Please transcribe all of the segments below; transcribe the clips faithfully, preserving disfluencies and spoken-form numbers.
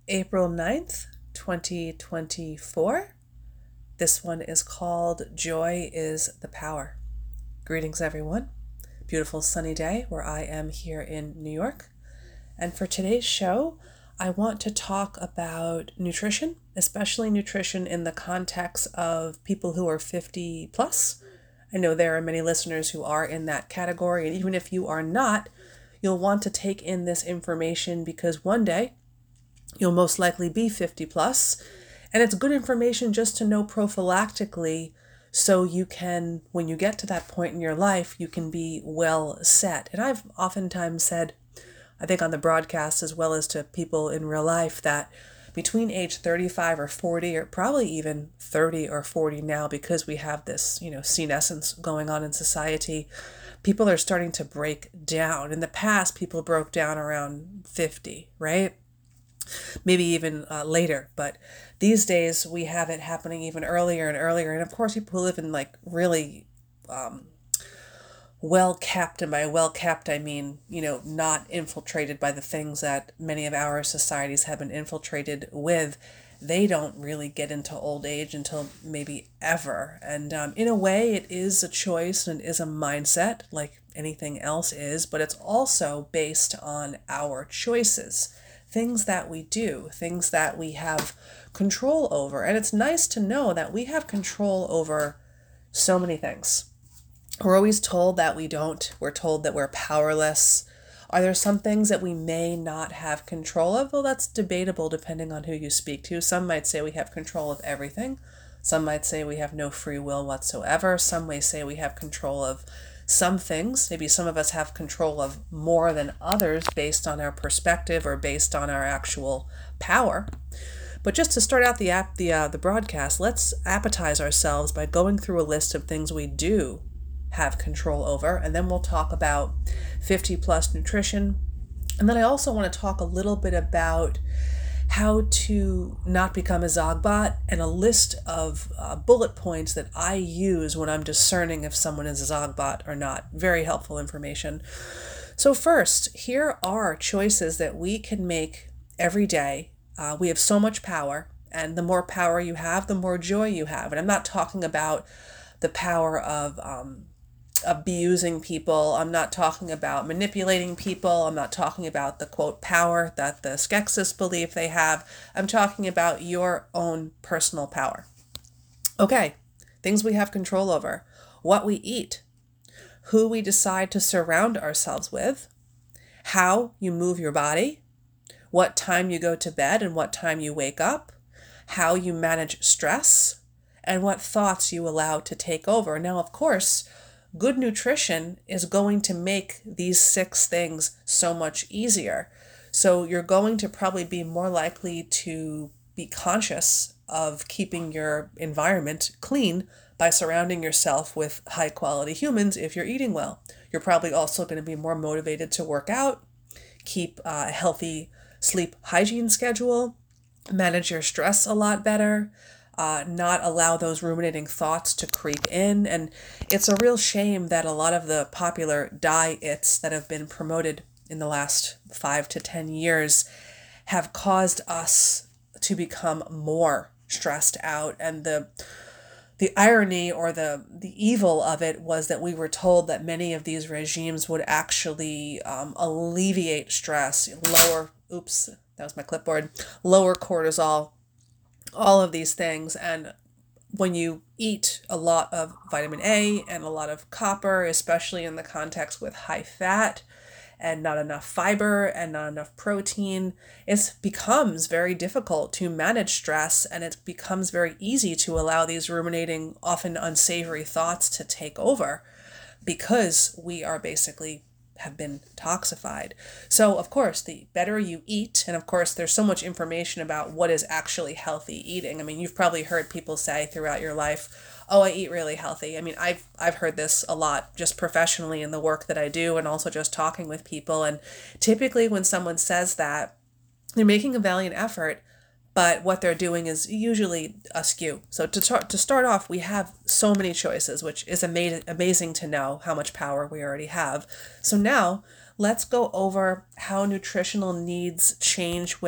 April ninth, twenty twenty-four. This one is called Joy is the Power. Greetings, everyone. Beautiful sunny day where I am here in New York. And for today's show, I want to talk about nutrition, especially nutrition in the context of people who are fifty plus. I know there are many listeners who are in that category, and even if you are not, you'll want to take in this information because one day you'll most likely be fifty plus, and it's good information just to know prophylactically so you can, when you get to that point in your life, you can be well set. And I've oftentimes said, I think on the broadcast as well as to people in real life, that between age thirty-five or forty, or probably even thirty or forty now, because we have this, you know, senescence going on in society, people are starting to break down. In the past, people broke down around fifty, right? Maybe even uh, later, but these days we have it happening even earlier and earlier. And of course, people who live in like really um, well kept, and by well kept, I mean, you know, not infiltrated by the things that many of our societies have been infiltrated with, they don't really get into old age until maybe ever. And um, in a way, it is a choice and it is a mindset like anything else is, but it's also based on our choices. Things that we do, things that we have control over. And it's nice to know that we have control over so many things. We're always told that we don't. We're told that we're powerless. Are there some things that we may not have control of? Well, that's debatable depending on who you speak to. Some might say we have control of everything. Some might say we have no free will whatsoever. Some may say we have control of some things. Maybe some of us have control of more than others based on our perspective or based on our actual power. But just to start out the app, the uh, the broadcast, let's appetize ourselves by going through a list of things we do have control over, and then we'll talk about fifty plus nutrition. And then I also want to talk a little bit about how to not become a Zogbot, and a list of uh, bullet points that I use when I'm discerning if someone is a Zogbot or not. Very helpful information. So first, here are choices that we can make every day. Uh, we have so much power, and the more power you have, the more joy you have. And I'm not talking about the power of um, abusing people. I'm not talking about manipulating people. I'm not talking about the quote power that the Skeksis believe they have. I'm talking about your own personal power. Okay, things we have control over. What we eat, who we decide to surround ourselves with, how you move your body, what time you go to bed and what time you wake up, how you manage stress, and what thoughts you allow to take over. Now, of course, good nutrition is going to make these six things so much easier. So you're going to probably be more likely to be conscious of keeping your environment clean by surrounding yourself with high quality humans if you're eating well. You're probably also going to be more motivated to work out, keep a healthy sleep hygiene schedule, manage your stress a lot better, Uh, not allow those ruminating thoughts to creep in. And it's a real shame that a lot of the popular diets that have been promoted in the last five to ten years have caused us to become more stressed out. And the the irony or the the evil of it was that we were told that many of these regimes would actually um, alleviate stress, lower, oops, that was my clipboard, lower cortisol, all of these things. And when you eat a lot of vitamin A and a lot of copper, especially in the context with high fat and not enough fiber and not enough protein, it becomes very difficult to manage stress, and it becomes very easy to allow these ruminating, often unsavory thoughts to take over because we are basically have been toxified. So of course, the better you eat, and of course there's so much information about what is actually healthy eating. I mean, you've probably heard people say throughout your life, oh, I eat really healthy. I mean, I've I've heard this a lot just professionally in the work that I do and also just talking with people. And typically when someone says that, they're making a valiant effort, but what they're doing is usually askew. So to start, to start off, we have so many choices, which is ama- amazing to know how much power we already have. So now let's go over how nutritional needs change with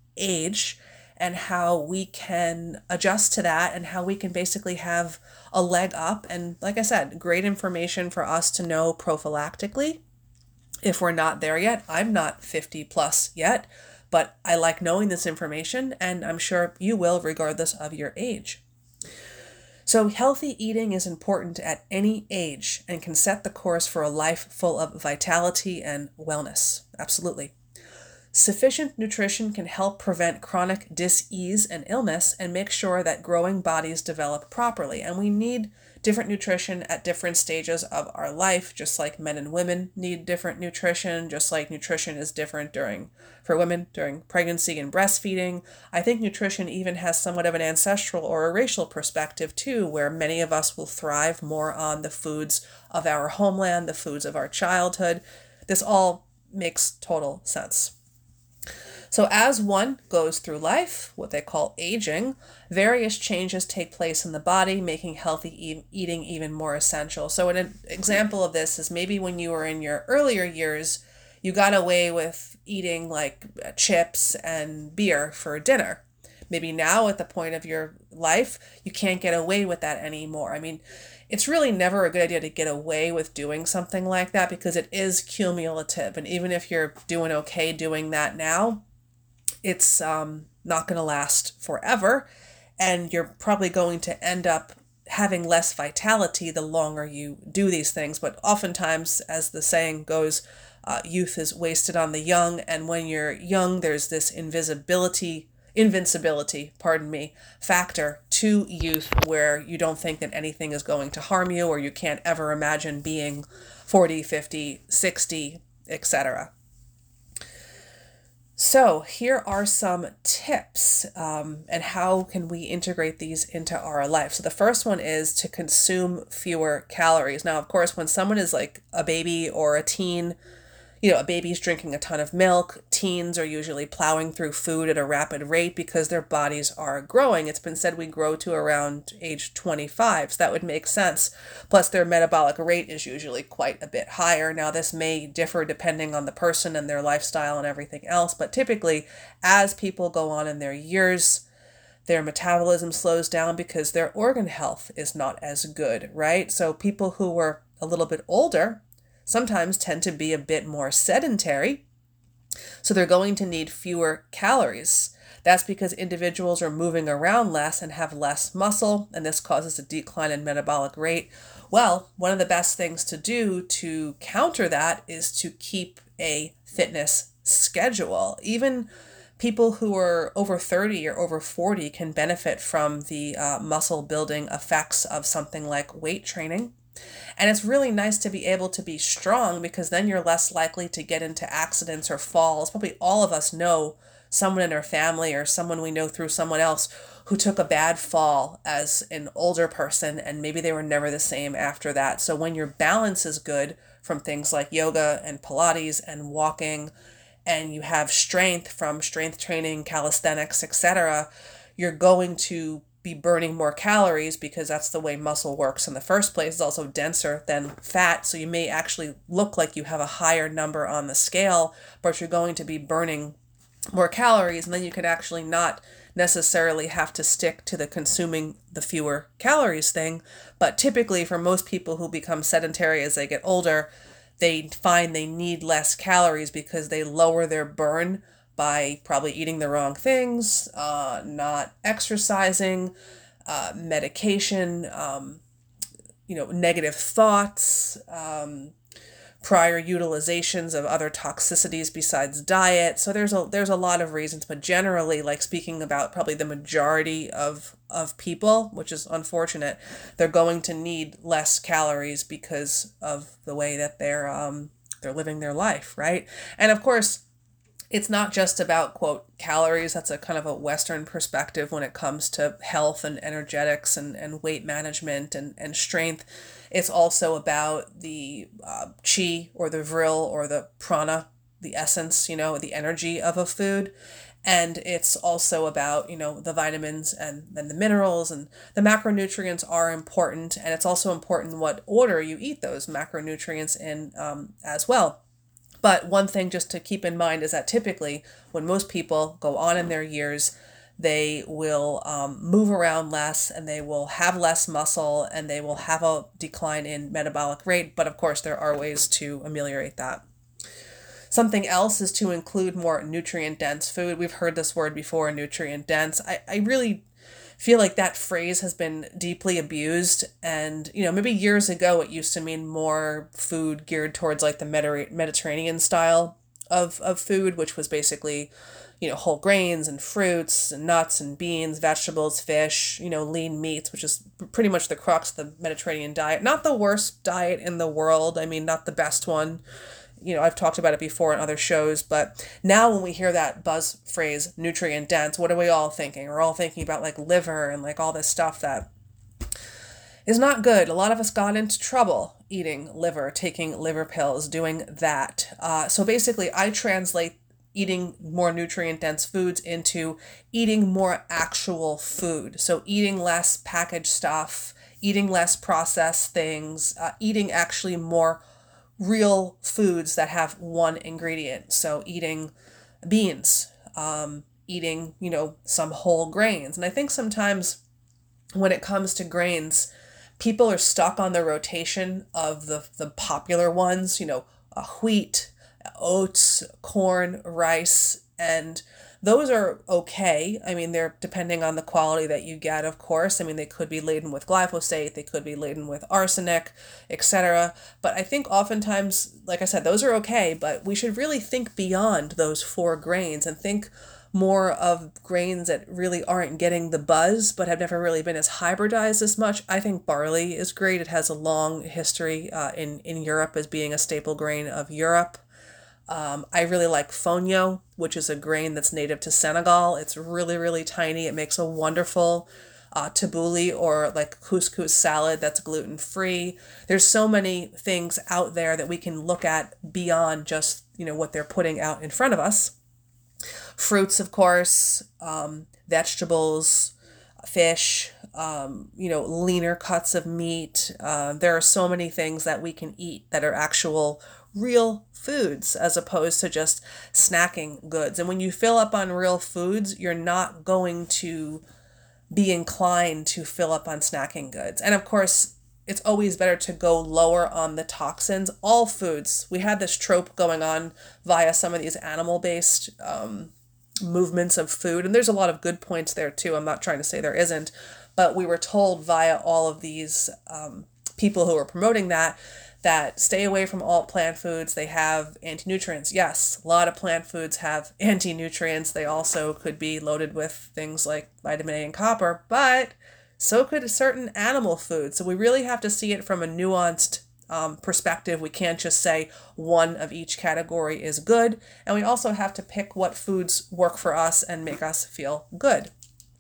age and how we can adjust to that and how we can basically have a leg up. And like I said, great information for us to know prophylactically if we're not there yet. I'm not fifty plus yet, but I like knowing this information, and I'm sure you will regardless of your age. So healthy eating is important at any age and can set the course for a life full of vitality and wellness. Absolutely. Sufficient nutrition can help prevent chronic dis-ease and illness and make sure that growing bodies develop properly. And we need different nutrition at different stages of our life, just like men and women need different nutrition, just like nutrition is different during for women during pregnancy and breastfeeding. I think nutrition even has somewhat of an ancestral or a racial perspective too, where many of us will thrive more on the foods of our homeland, the foods of our childhood. This all makes total sense. So as one goes through life, what they call aging, various changes take place in the body, making healthy e- eating even more essential. So an example of this is maybe when you were in your earlier years, you got away with eating like chips and beer for dinner. Maybe now at the point of your life, you can't get away with that anymore. I mean, it's really never a good idea to get away with doing something like that because it is cumulative. And even if you're doing okay doing that now, it's um, not going to last forever, and you're probably going to end up having less vitality the longer you do these things. But oftentimes, as the saying goes, uh, youth is wasted on the young, and when you're young, there's this invisibility, invincibility, pardon me, factor to youth where you don't think that anything is going to harm you, or you can't ever imagine being forty, fifty, sixty, et cetera. So here are some tips um, and how can we integrate these into our life. So the first one is to consume fewer calories. Now, of course, when someone is like a baby or a teen, you know, a baby's drinking a ton of milk. Teens are usually plowing through food at a rapid rate because their bodies are growing. It's been said we grow to around age twenty-five, so that would make sense. Plus, their metabolic rate is usually quite a bit higher. Now, this may differ depending on the person and their lifestyle and everything else, but typically, as people go on in their years, their metabolism slows down because their organ health is not as good, right? So people who were a little bit older sometimes tend to be a bit more sedentary, so they're going to need fewer calories. That's because individuals are moving around less and have less muscle, and this causes a decline in metabolic rate. Well, one of the best things to do to counter that is to keep a fitness schedule. Even people who are over thirty or over forty can benefit from the uh, muscle building effects of something like weight training. And it's really nice to be able to be strong because then you're less likely to get into accidents or falls. Probably all of us know someone in our family or someone we know through someone else who took a bad fall as an older person and maybe they were never the same after that. So when your balance is good from things like yoga and Pilates and walking, and you have strength from strength training, calisthenics, et cetera, you're going to be burning more calories because that's the way muscle works in the first place. It's also denser than fat, so you may actually look like you have a higher number on the scale, but you're going to be burning more calories, and then you can actually not necessarily have to stick to the consuming the fewer calories thing. But typically for most people who become sedentary as they get older, they find they need less calories because they lower their burn by probably eating the wrong things, uh, not exercising, uh, medication, um, you know, negative thoughts, um, prior utilizations of other toxicities besides diet. So there's a there's a lot of reasons, but generally, like speaking about probably the majority of of people, which is unfortunate, they're going to need less calories because of the way that they're um they're living their life, right? And of course, it's not just about, quote, calories. That's a kind of a Western perspective when it comes to health and energetics and, and weight management and, and strength. It's also about the uh, chi or the vril or the prana, the essence, you know, the energy of a food. And it's also about, you know, the vitamins and then the minerals, and the macronutrients are important. And it's also important what order you eat those macronutrients in um, as well. But one thing just to keep in mind is that typically when most people go on in their years, they will um, move around less and they will have less muscle and they will have a decline in metabolic rate. But of course, there are ways to ameliorate that. Something else is to include more nutrient-dense food. We've heard this word before, nutrient-dense. I, I really feel like that phrase has been deeply abused. And, you know, maybe years ago it used to mean more food geared towards like the Mediterranean style of, of food, which was basically, you know, whole grains and fruits and nuts and beans, vegetables, fish, you know, lean meats, which is pretty much the crux of the Mediterranean diet. Not the worst diet in the world. I mean, not the best one. You know, I've talked about it before in other shows, but now when we hear that buzz phrase, nutrient dense, what are we all thinking? We're all thinking about like liver and like all this stuff that is not good. A lot of us got into trouble eating liver, taking liver pills, doing that. Uh, so basically, I translate eating more nutrient dense foods into eating more actual food. So eating less packaged stuff, eating less processed things, uh, eating actually more real foods that have one ingredient. So eating beans, um, eating, you know, some whole grains. And I think sometimes when it comes to grains, people are stuck on the rotation of the, the popular ones, you know, uh, wheat, oats, corn, rice, and those are okay. I mean, they're depending on the quality that you get, of course. I mean, they could be laden with glyphosate, they could be laden with arsenic, et cetera. But I think oftentimes, like I said, those are okay, but we should really think beyond those four grains and think more of grains that really aren't getting the buzz, but have never really been as hybridized as much. I think barley is great. It has a long history uh, in, in Europe as being a staple grain of Europe. Um, I really like fonio, which is a grain that's native to Senegal. It's really, really tiny. It makes a wonderful uh, tabbouleh or like couscous salad that's gluten-free. There's so many things out there that we can look at beyond just, you know, what they're putting out in front of us. Fruits, of course, um, vegetables, fish, um, you know, leaner cuts of meat. Uh, there are so many things that we can eat that are actual real foods as opposed to just snacking goods. And when you fill up on real foods, you're not going to be inclined to fill up on snacking goods. And of course, it's always better to go lower on the toxins. All foods, we had this trope going on via some of these animal-based um, movements of food. And there's a lot of good points there too. I'm not trying to say there isn't, but we were told via all of these um, people who are promoting that, that stay away from all plant foods. They have anti-nutrients. Yes, a lot of plant foods have anti-nutrients. They also could be loaded with things like vitamin A and copper, but so could certain animal foods. So we really have to see it from a nuanced um, perspective. We can't just say one of each category is good. And we also have to pick what foods work for us and make us feel good.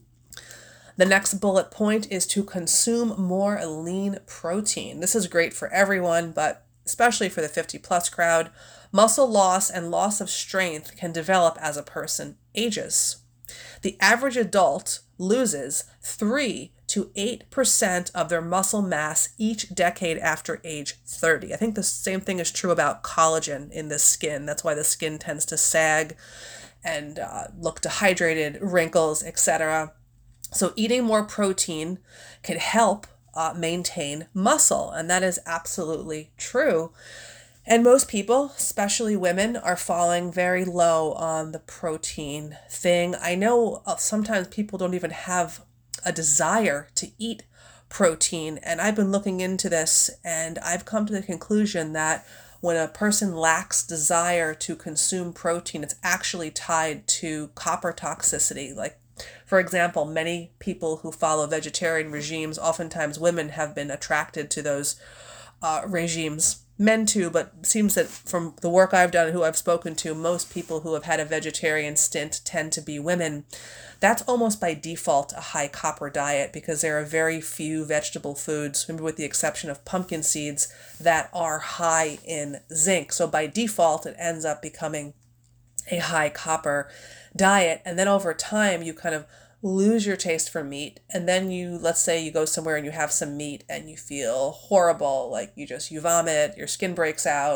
The next bullet point is to consume more lean protein. This is great for everyone, but especially for the fifty plus crowd. Muscle loss and loss of strength can develop as a person ages. The average adult loses three to eight percent of their muscle mass each decade after age thirty. I think the same thing is true about collagen in the skin. That's why the skin tends to sag and uh, look dehydrated, wrinkles, et cetera. So eating more protein can help uh, maintain muscle, and that is absolutely true. And most people, especially women, are falling very low on the protein thing. I know sometimes people don't even have a desire to eat protein, and I've been looking into this, and I've come to the conclusion that when a person lacks desire to consume protein, it's actually tied to copper toxicity. Like, for example, many people who follow vegetarian regimes, oftentimes women have been attracted to those uh, regimes. Men too, but it seems that from the work I've done and who I've spoken to, most people who have had a vegetarian stint tend to be women. That's almost by default a high copper diet because there are very few vegetable foods, maybe with the exception of pumpkin seeds, that are high in zinc. So by default, it ends up becoming a high copper diet. And then over time, you kind of lose your taste for meat. And then you, let's say you go somewhere and you have some meat and you feel horrible, like you just, you vomit, your skin breaks out,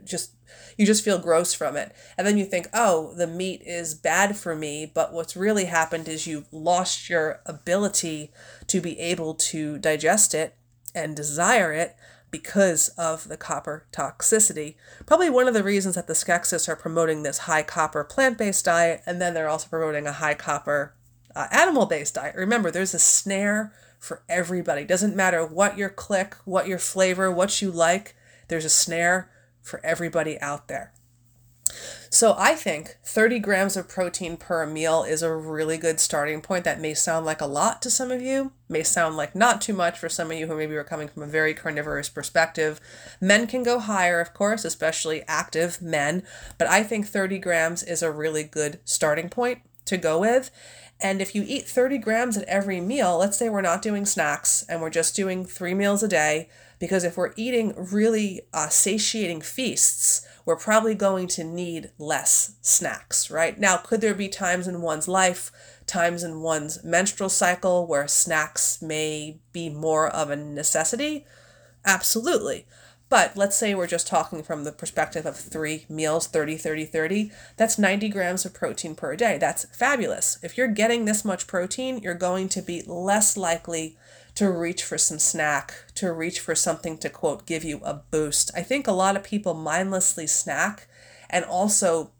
just, you just feel gross from it. And then you think, oh, the meat is bad for me. But what's really happened is you've lost your ability to be able to digest it and desire it because of the copper toxicity. Probably one of the reasons that the Skeksis are promoting this high copper plant-based diet, and then they're also promoting a high copper uh, animal-based diet. Remember, there's a snare for everybody. Doesn't matter what your clique, what your flavor, what you like, there's a snare for everybody out there. So I think thirty grams of protein per meal is a really good starting point. That may sound like a lot to some of you, may sound like not too much for some of you who maybe are coming from a very carnivorous perspective. Men can go higher, of course, especially active men, but I think thirty grams is a really good starting point to go with. And if you eat thirty grams at every meal, let's say we're not doing snacks and we're just doing three meals a day, because if we're eating really uh, satiating feasts, we're probably going to need less snacks, right? Now, could there be times in one's life, times in one's menstrual cycle where snacks may be more of a necessity? Absolutely. But let's say we're just talking from the perspective of three meals, thirty, thirty, thirty. That's ninety grams of protein per day. That's fabulous. If you're getting this much protein, you're going to be less likely to reach for some snack, to reach for something to, quote, give you a boost. I think a lot of people mindlessly snack and also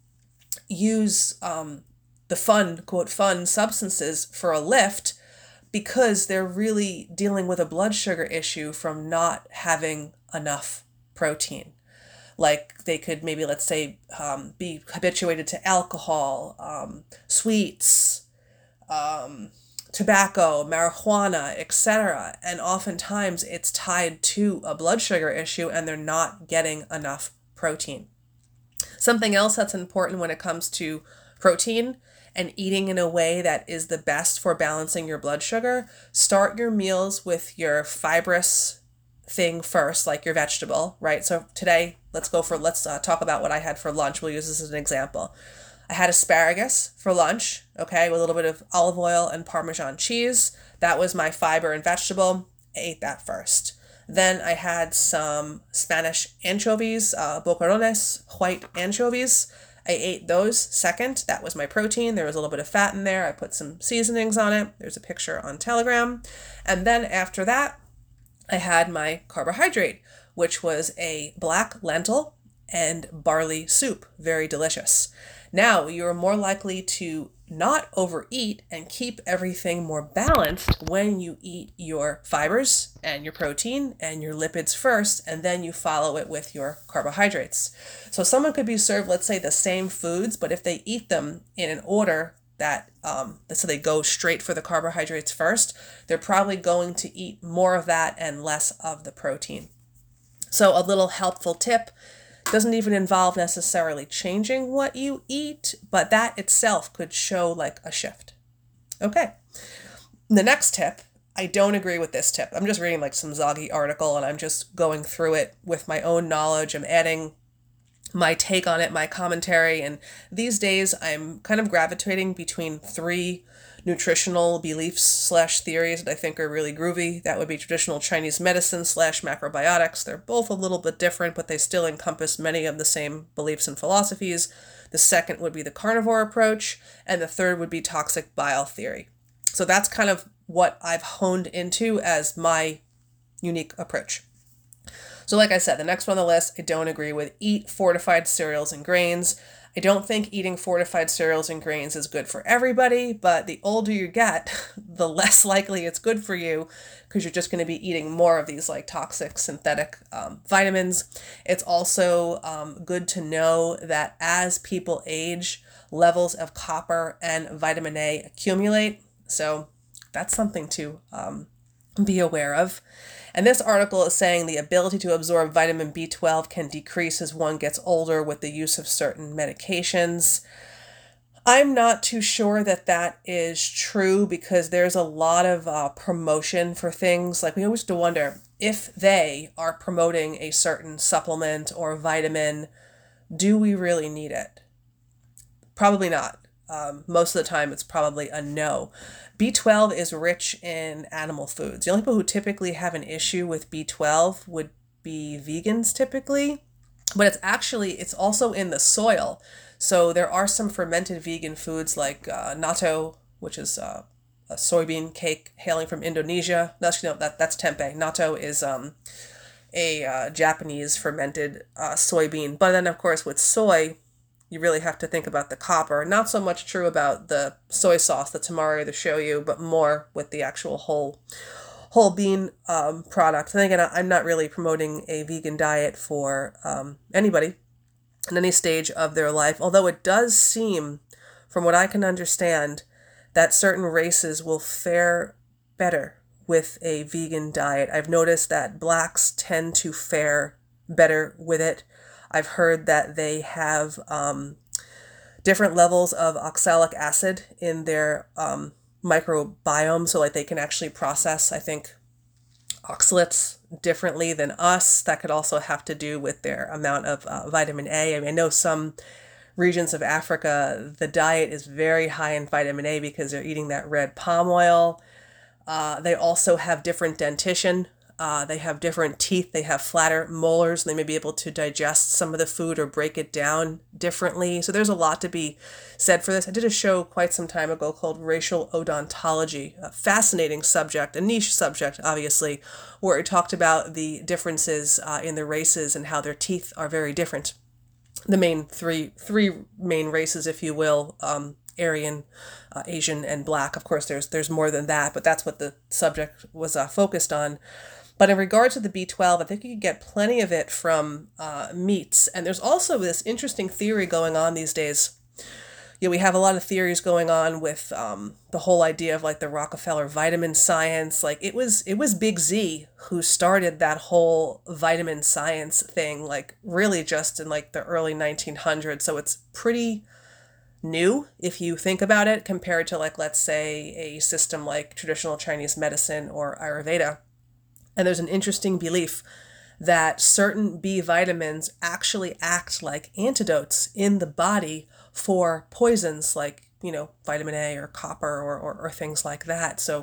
use um, the fun, quote, fun substances for a lift because they're really dealing with a blood sugar issue from not having enough protein. Like they could maybe, let's say, um, be habituated to alcohol, um, sweets, um, tobacco, marijuana, et cetera. And oftentimes it's tied to a blood sugar issue and they're not getting enough protein. Something else that's important when it comes to protein and eating in a way that is the best for balancing your blood sugar, start your meals with your fibrous thing first, like your vegetable, right? So today, let's go for, let's uh, talk about what I had for lunch. We'll use this as an example. I had asparagus for lunch, okay, with a little bit of olive oil and Parmesan cheese. That was my fiber and vegetable. I ate that first. Then I had some Spanish anchovies, uh, boquerones, white anchovies. I ate those second. That was my protein. There was a little bit of fat in there. I put some seasonings on it. There's a picture on Telegram. And then after that, I had my carbohydrate, which was a black lentil and barley soup. Very delicious. Now, you're more likely to not overeat and keep everything more balanced when you eat your fibers and your protein and your lipids first, and then you follow it with your carbohydrates. So someone could be served, let's say, the same foods, but if they eat them in an order that, um, so they go straight for the carbohydrates first, they're probably going to eat more of that and less of the protein. So a little helpful tip, doesn't even involve necessarily changing what you eat, but that itself could show like a shift. Okay. The next tip, I don't agree with this tip. I'm just reading like some Zoggy article and I'm just going through it with my own knowledge. I'm adding my take on it, my commentary. And these days I'm kind of gravitating between three nutritional beliefs slash theories that I think are really groovy. That would be traditional Chinese medicine slash macrobiotics. They're both a little bit different, but they still encompass many of the same beliefs and philosophies. The second would be the carnivore approach, and the third would be toxic bile theory. So that's kind of what I've honed into as my unique approach. So like I said, the next one on the list, I don't agree with. Eat fortified cereals and grains. I don't think eating fortified cereals and grains is good for everybody, but the older you get, the less likely it's good for you because you're just going to be eating more of these like toxic synthetic um, vitamins. It's also um, good to know that as people age, levels of copper and vitamin A accumulate. So that's something to um, be aware of. And this article is saying the ability to absorb vitamin B twelve can decrease as one gets older with the use of certain medications. I'm not too sure that that is true because there's a lot of uh, promotion for things. Like we always have to wonder if they are promoting a certain supplement or vitamin, do we really need it? Probably not. Um, most of the time, it's probably a no. B twelve is rich in animal foods. The only people who typically have an issue with B twelve would be vegans typically. but it's actually, it's also in the soil. So there are some fermented vegan foods like uh, natto, which is uh, a soybean cake hailing from Indonesia. No, actually, no, that, that's tempeh. Natto is um, a uh, Japanese fermented uh, soybean. But then, of course, with soy, you really have to think about the copper. Not so much true about the soy sauce, the tamari, the shoyu, but more with the actual whole whole bean um, product. And again, I'm not really promoting a vegan diet for um, anybody in any stage of their life, although it does seem, from what I can understand, that certain races will fare better with a vegan diet. I've noticed that blacks tend to fare better with it. I've heard that they have um, different levels of oxalic acid in their um, microbiome, so like they can actually process, I think, oxalates differently than us. That could also have to do with their amount of uh, vitamin A. I mean, I know some regions of Africa, the diet is very high in vitamin A because they're eating that red palm oil. Uh, they also have different dentition. Uh, they have different teeth. They have flatter molars. And they may be able to digest some of the food or break it down differently. So there's a lot to be said for this. I did a show quite some time ago called Racial Odontology, a fascinating subject, a niche subject, obviously, where it talked about the differences uh, in the races and how their teeth are very different. The main three, three main races, if you will, um, Aryan, uh, Asian, and Black. Of course, there's there's more than that, but that's what the subject was uh, focused on. But in regard to the B twelve, I think you can get plenty of it from uh, meats. And there's also this interesting theory going on these days. You know, we have a lot of theories going on with um, the whole idea of like the Rockefeller vitamin science. Like it was it was Big Z who started that whole vitamin science thing, like really just in like the early nineteen hundreds. So it's pretty new if you think about it compared to like, let's say, a system like traditional Chinese medicine or Ayurveda. And there's an interesting belief that certain B vitamins actually act like antidotes in the body for poisons like, you know, vitamin A or copper or, or, or things like that. So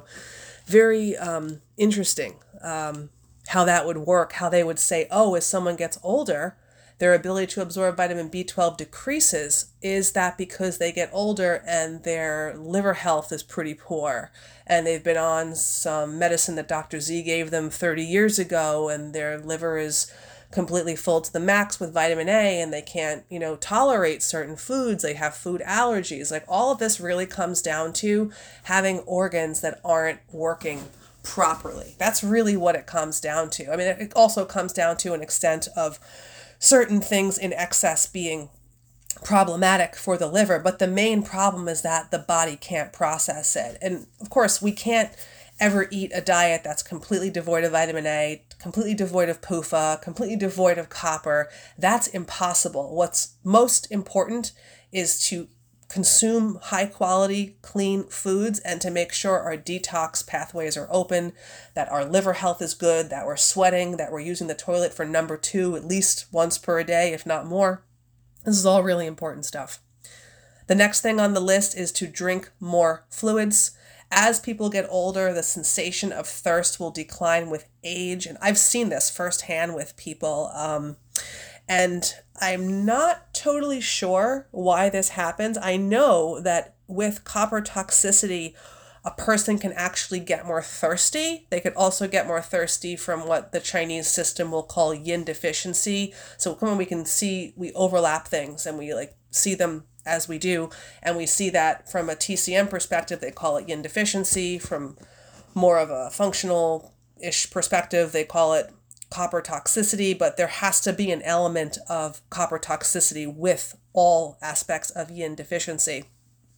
very um, interesting um, how that would work, how they would say, oh, as someone gets older, their ability to absorb vitamin B twelve decreases. Is that because they get older and their liver health is pretty poor and they've been on some medicine that Doctor Z gave them thirty years ago and their liver is completely full to the max with vitamin A and they can't, you know, tolerate certain foods, they have food allergies. Like all of this really comes down to having organs that aren't working properly. That's really what it comes down to. I mean, it also comes down to an extent of certain things in excess being problematic for the liver, but the main problem is that the body can't process it. And of course, we can't ever eat a diet that's completely devoid of vitamin A, completely devoid of P U F A, completely devoid of copper. That's impossible. What's most important is to consume high quality, clean foods and to make sure our detox pathways are open, that our liver health is good, that we're sweating, that we're using the toilet for number two at least once per day, if not more. This is all really important stuff. The next thing on the list is to drink more fluids. As people get older, the sensation of thirst will decline with age. And I've seen this firsthand with people. Um, and I'm not totally sure why this happens. I know that with copper toxicity, a person can actually get more thirsty. They could also get more thirsty from what the Chinese system will call yin deficiency. So come on, we can see, we overlap things and we like see them as we do. And we see that from a T C M perspective, they call it yin deficiency. From more of a functional-ish perspective, they call it copper toxicity, but there has to be an element of copper toxicity with all aspects of yin deficiency.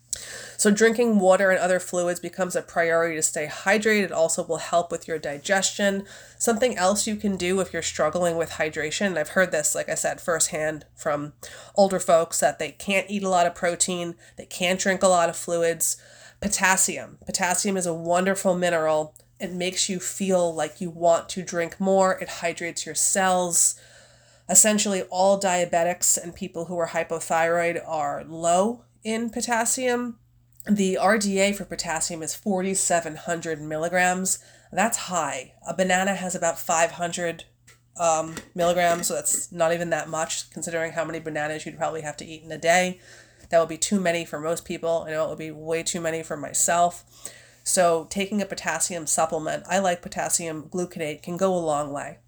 So drinking water and other fluids becomes a priority to stay hydrated. It also will help with your digestion. Something else you can do if you're struggling with hydration, and I've heard this, like I said, firsthand from older folks, that they can't eat a lot of protein, they can't drink a lot of fluids. Potassium. Potassium is a wonderful mineral. It makes you feel like you want to drink more. It hydrates your cells. Essentially, all diabetics and people who are hypothyroid are low in potassium. The R D A for potassium is forty-seven hundred milligrams. That's high. A banana has about five hundred um, milligrams, so that's not even that much considering how many bananas you'd probably have to eat in a day. That would be too many for most people. I know it would be way too many for myself. So taking a potassium supplement, I like potassium gluconate, can go a long way.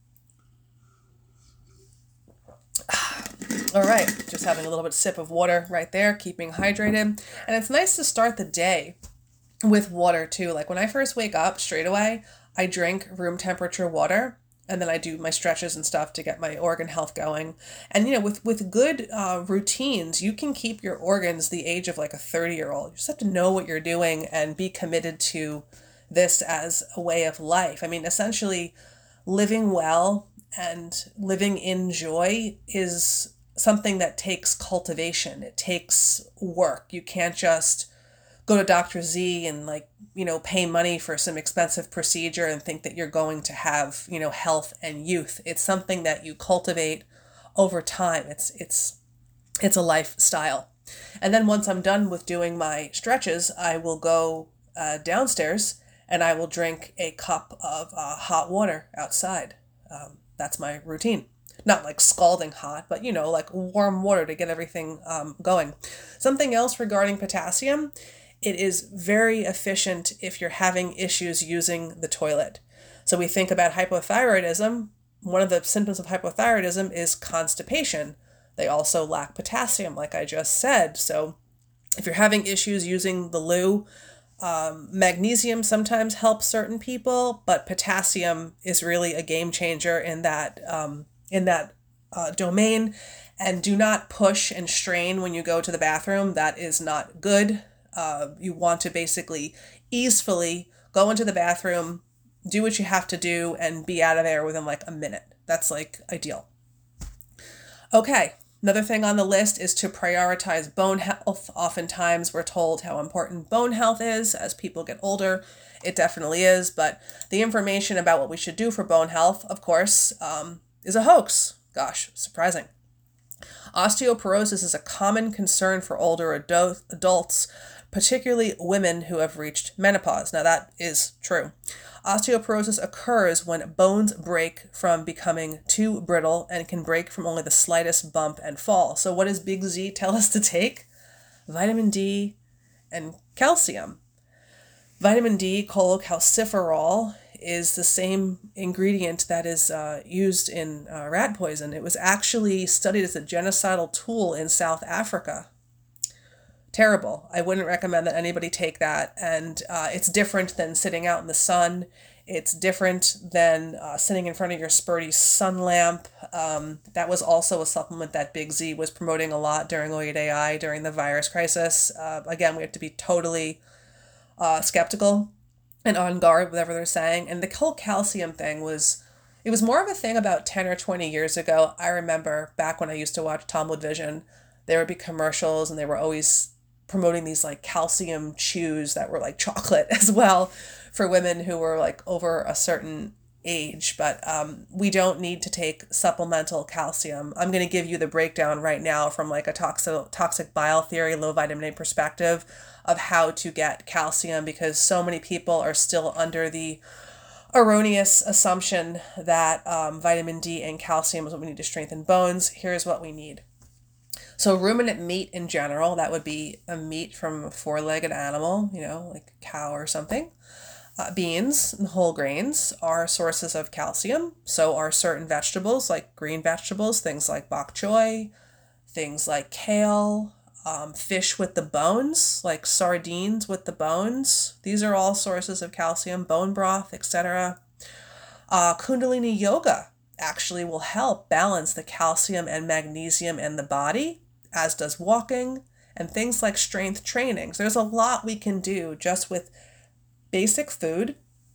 All right, just having a little bit sip of water right there, keeping hydrated. And it's nice to start the day with water too. Like when I first wake up, straight away, I drink room temperature water, and then I do my stretches and stuff to get my organ health going. And, you know, with, with good uh, routines, you can keep your organs the age of like a thirty-year-old. You just have to know what you're doing and be committed to this as a way of life. I mean, essentially, living well and living in joy is something that takes cultivation. It takes work. You can't just go to Doctor Z and like, you know, pay money for some expensive procedure and think that you're going to have, you know, health and youth. It's something that you cultivate over time. It's, it's, it's a lifestyle. And then once I'm done with doing my stretches, I will go uh, downstairs and I will drink a cup of uh, hot water outside. Um, that's my routine. Not like scalding hot, but, you know, like warm water to get everything um, going. Something else regarding potassium, it is very efficient if you're having issues using the toilet. So we think about hypothyroidism. One of the symptoms of hypothyroidism is constipation. They also lack potassium, like I just said. So if you're having issues using the loo, um, magnesium sometimes helps certain people, but potassium is really a game changer in that um, in that uh, domain. And do not push and strain when you go to the bathroom. That is not good. Uh, you want to basically easefully go into the bathroom, do what you have to do, and be out of there within like a minute. That's like ideal. Okay, another thing on the list is to prioritize bone health. Oftentimes we're told how important bone health is as people get older. It definitely is, but the information about what we should do for bone health, of course, um, is a hoax. Gosh, surprising. Osteoporosis is a common concern for older adu- adults, particularly women who have reached menopause. Now that is true. Osteoporosis occurs when bones break from becoming too brittle and can break from only the slightest bump and fall. So what does Big Z tell us to take? Vitamin D and calcium. Vitamin D, cholecalciferol, is the same ingredient that is uh, used in uh, rat poison. It was actually studied as a genocidal tool in South Africa. Terrible. I wouldn't recommend that anybody take that. And uh, it's different than sitting out in the sun. It's different than uh, sitting in front of your Spurdy sun lamp. Um, that was also a supplement that Big Z was promoting a lot during O E D I, during the virus crisis. Uh, again, we have to be totally uh, skeptical and on guard with whatever they're saying. And the whole calcium thing was, it was more of a thing about ten or twenty years ago. I remember back when I used to watch Tomwood Vision, there would be commercials and they were always promoting these like calcium chews that were like chocolate as well for women who were like over a certain age. But um, we don't need to take supplemental calcium. I'm going to give you the breakdown right now from like a toxic, toxic bile theory, low vitamin A perspective of how to get calcium, because so many people are still under the erroneous assumption that um, vitamin D and calcium is what we need to strengthen bones. Here's what we need. So ruminant meat in general, that would be a meat from a four-legged animal, you know, like a cow or something. Uh, beans and whole grains are sources of calcium. So are certain vegetables, like green vegetables, things like bok choy, things like kale, um, fish with the bones, like sardines with the bones. These are all sources of calcium, bone broth, et cetera. Uh, Kundalini yoga actually will help balance the calcium and magnesium in the body, as does walking and things like strength training. So there's a lot we can do just with basic food,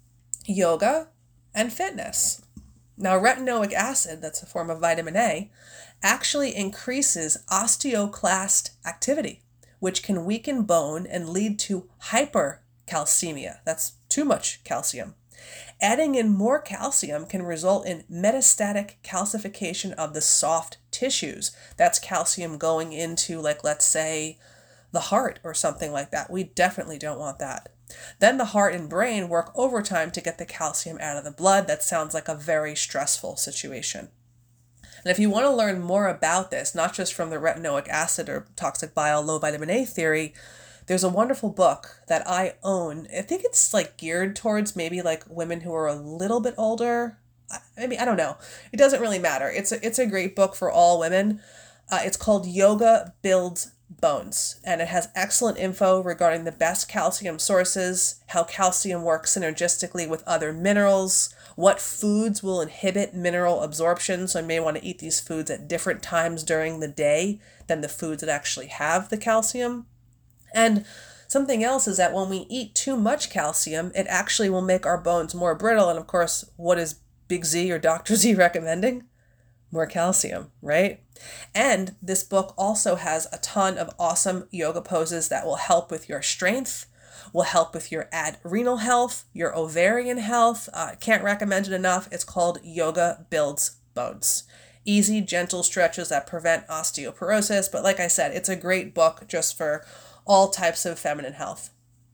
yoga, and fitness. Now, retinoic acid, that's a form of vitamin A, actually increases osteoclast activity, which can weaken bone and lead to hypercalcemia. That's too much calcium. Adding in more calcium can result in metastatic calcification of the soft tissues. That's calcium going into, like, let's say, the heart or something like that. We definitely don't want that. Then the heart and brain work overtime to get the calcium out of the blood. That sounds like a very stressful situation. And if you want to learn more about this, not just from the retinoic acid or toxic bile low vitamin A theory, there's a wonderful book that I own. I think it's like geared towards maybe like women who are a little bit older. I mean, I don't know. It doesn't really matter. It's a, it's a great book for all women. Uh, it's called Yoga Builds Bones, and it has excellent info regarding the best calcium sources, how calcium works synergistically with other minerals, what foods will inhibit mineral absorption. So you may want to eat these foods at different times during the day than the foods that actually have the calcium. And something else is that when we eat too much calcium, it actually will make our bones more brittle. And of course, what is Big Z or Doctor Z recommending? More calcium, right? And this book also has a ton of awesome yoga poses that will help with your strength, will help with your adrenal health, your ovarian health. I uh, can't recommend it enough. It's called Yoga Builds Bones. Easy, gentle stretches that prevent osteoporosis. But like I said, it's a great book just for all types of feminine health.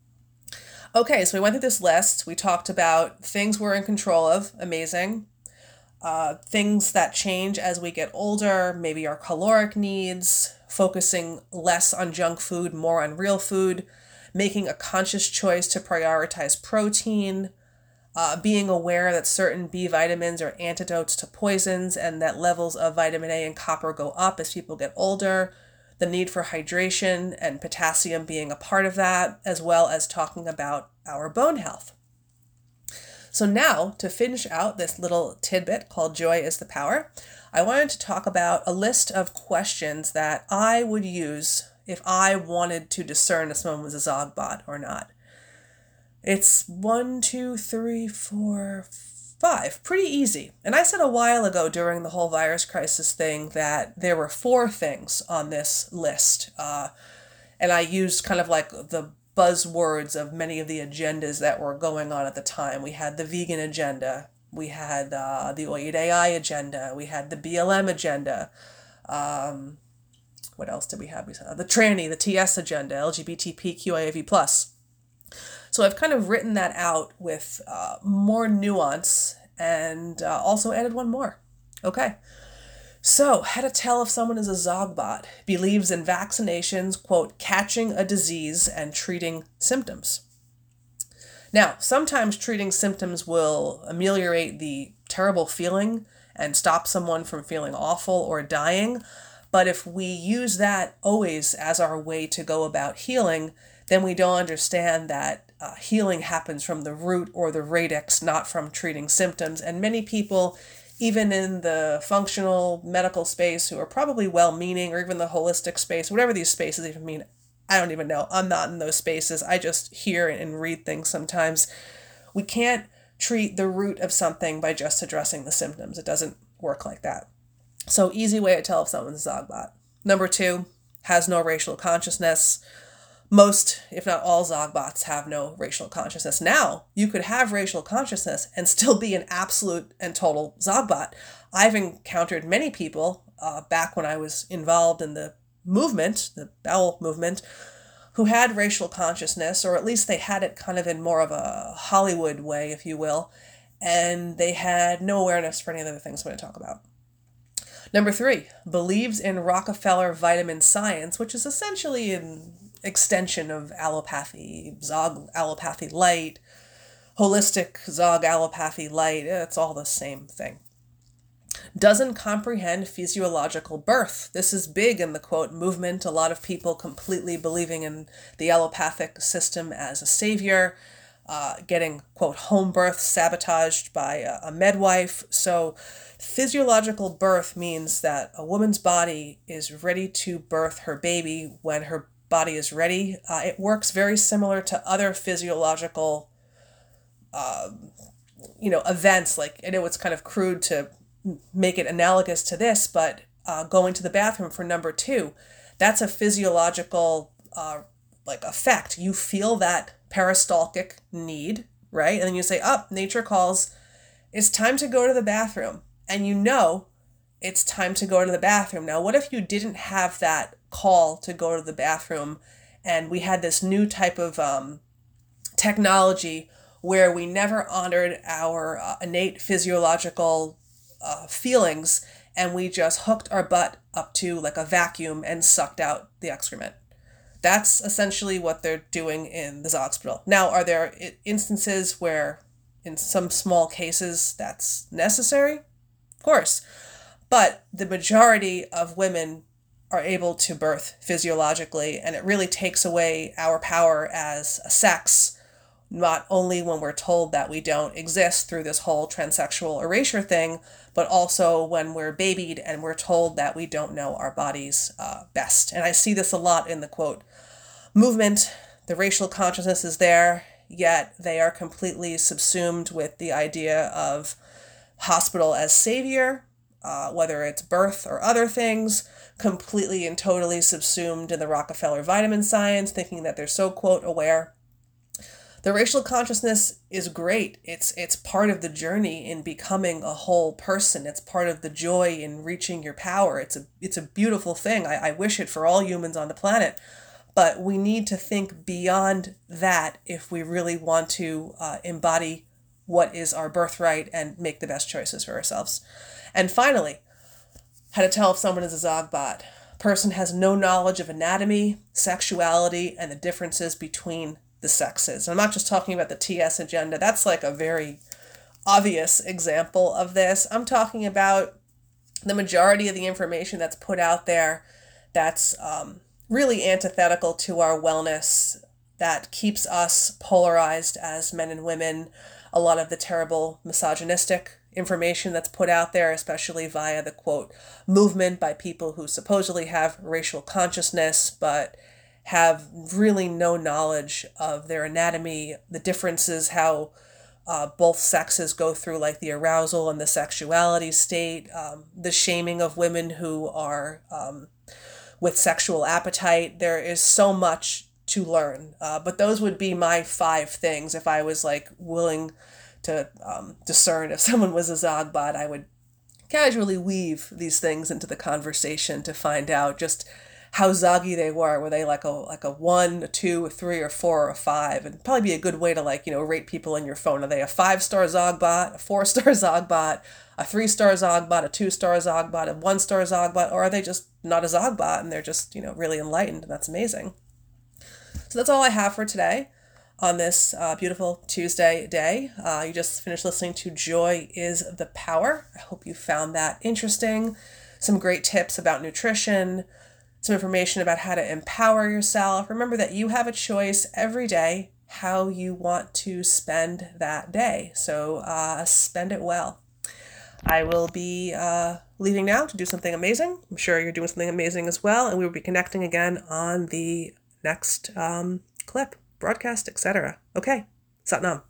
Okay, so we went through this list. We talked about things we're in control of. Amazing. Uh, things that change as we get older, maybe our caloric needs, focusing less on junk food, more on real food, making a conscious choice to prioritize protein, uh, being aware that certain B vitamins are antidotes to poisons and that levels of vitamin A and copper go up as people get older, the need for hydration and potassium being a part of that, as well as talking about our bone health. So now, to finish out this little tidbit called Joy is the Power, I wanted to talk about a list of questions that I would use if I wanted to discern if someone was a Zogbot or not. It's one, two, three, four, five. Pretty easy. And I said a while ago during the whole virus crisis thing that there were four things on this list. Uh, and I used kind of like the buzzwords of many of the agendas that were going on at the time. We had the vegan agenda, we had uh, the Oyed A I agenda, we had the B L M agenda, um, what else did we have? Uh, the tranny, the T S agenda, L G B T Q I A V plus. So I've kind of written that out with uh, more nuance and uh, also added one more. Okay. So, how to tell if someone is a Zogbot. Believes in vaccinations, quote, catching a disease and treating symptoms. Now, sometimes treating symptoms will ameliorate the terrible feeling and stop someone from feeling awful or dying. But if we use that always as our way to go about healing, then we don't understand that uh, healing happens from the root or the radix, not from treating symptoms. And many people, even in the functional medical space, who are probably well-meaning, or even the holistic space, whatever these spaces even mean, I don't even know. I'm not in those spaces. I just hear and read things sometimes. We can't treat the root of something by just addressing the symptoms. It doesn't work like that. So easy way to tell if someone's a Zogbot. Number two, has no racial consciousness. Most, if not all, Zogbots have no racial consciousness. Now, you could have racial consciousness and still be an absolute and total Zogbot. I've encountered many people uh, back when I was involved in the movement, the bowel movement, who had racial consciousness, or at least they had it kind of in more of a Hollywood way, if you will, and they had no awareness for any of the other things I'm going to talk about. Number three, believes in Rockefeller vitamin science, which is essentially an extension of allopathy, Zog allopathy light, holistic Zog allopathy light. It's all the same thing. Doesn't comprehend physiological birth. This is big in the, quote, movement. A lot of people completely believing in the allopathic system as a savior, uh, getting, quote, home birth sabotaged by a, a midwife. So physiological birth means that a woman's body is ready to birth her baby when her body is ready. Uh, it works very similar to other physiological, uh, you know, events. Like, I know it's kind of crude to make it analogous to this, but uh, going to the bathroom for number two, that's a physiological uh, like effect. You feel that peristaltic need, right? And then you say, oh, nature calls. It's time to go to the bathroom. And you know it's time to go to the bathroom. Now, what if you didn't have that call to go to the bathroom and we had this new type of um, technology where we never honored our uh, innate physiological uh, feelings, and we just hooked our butt up to like a vacuum and sucked out the excrement. That's essentially what they're doing in the Zogspittal. Now, are there instances where in some small cases that's necessary? Of course. But the majority of women are able to birth physiologically, and it really takes away our power as a sex, not only when we're told that we don't exist through this whole transsexual erasure thing, but also when we're babied and we're told that we don't know our bodies uh, best. And I see this a lot in the quote movement. The racial consciousness is there, yet they are completely subsumed with the idea of hospital as savior, uh, whether it's birth or other things, completely and totally subsumed in the Rockefeller vitamin science, thinking that they're so, quote, aware. The racial consciousness is great. It's it's part of the journey in becoming a whole person. It's part of the joy in reaching your power. It's a it's a beautiful thing. I, I wish it for all humans on the planet. But we need to think beyond that if we really want to uh, embody what is our birthright and make the best choices for ourselves. And finally, how to tell if someone is a Zogbot. Person has no knowledge of anatomy, sexuality, and the differences between the sexes. I'm not just talking about the T S agenda. That's like a very obvious example of this. I'm talking about the majority of the information that's put out there that's um, really antithetical to our wellness, that keeps us polarized as men and women. A lot of the terrible misogynistic information that's put out there, especially via the quote movement by people who supposedly have racial consciousness, but have really no knowledge of their anatomy, the differences, how uh, both sexes go through like the arousal and the sexuality state, um, the shaming of women who are um, with sexual appetite. There is so much to learn, uh, but those would be my five things. If I was like willing to um, discern if someone was a Zogbot, I would casually weave these things into the conversation to find out just how zoggy they were. Were they like a like a one, a two, a three, or four, or a five? And probably be a good way to like, you know, rate people in your phone. Are they a five-star Zogbot, a four-star Zogbot, a three-star Zogbot, a two-star Zogbot, a one-star Zogbot, or are they just not a Zogbot and they're just, you know, really enlightened, and that's amazing. So that's all I have for today on this uh, beautiful Tuesday day. Uh, you just finished listening to Joy is the Power. I hope you found that interesting. Some great tips about nutrition, some information about how to empower yourself. Remember that you have a choice every day how you want to spend that day. So uh, spend it well. I will be uh, leaving now to do something amazing. I'm sure you're doing something amazing as well. And we will be connecting again on the next um, clip, broadcast, et cetera. Okay, Satnam.